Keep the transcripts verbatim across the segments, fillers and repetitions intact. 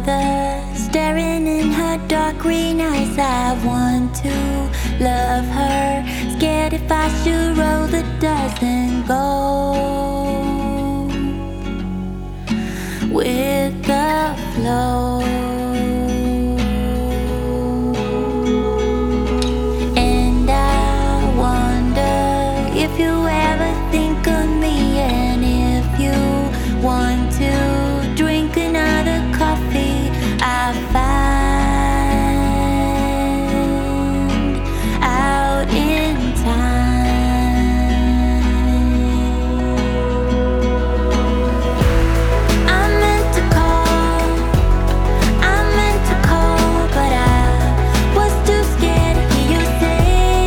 mother staring in her dark green eyes. I want to love her, scared if I should roll the dice and go with the flow. And I wonder if you ever think of me, and if you want to drink another coffee I find out in time. I meant to call, I meant to call, but I was too scared to hear you say,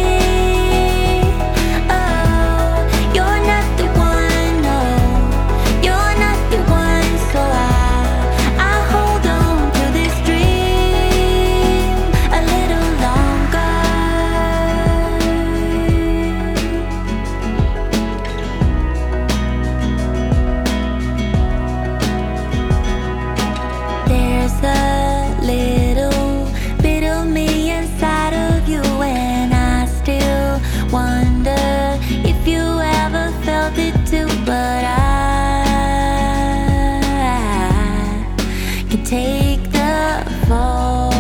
oh, you're not the one, no, you're not the one. So I, I hold on to this dream a little longer. There's a little bit of me inside of you, and I still wonder if you ever felt it too. But I can take the fall.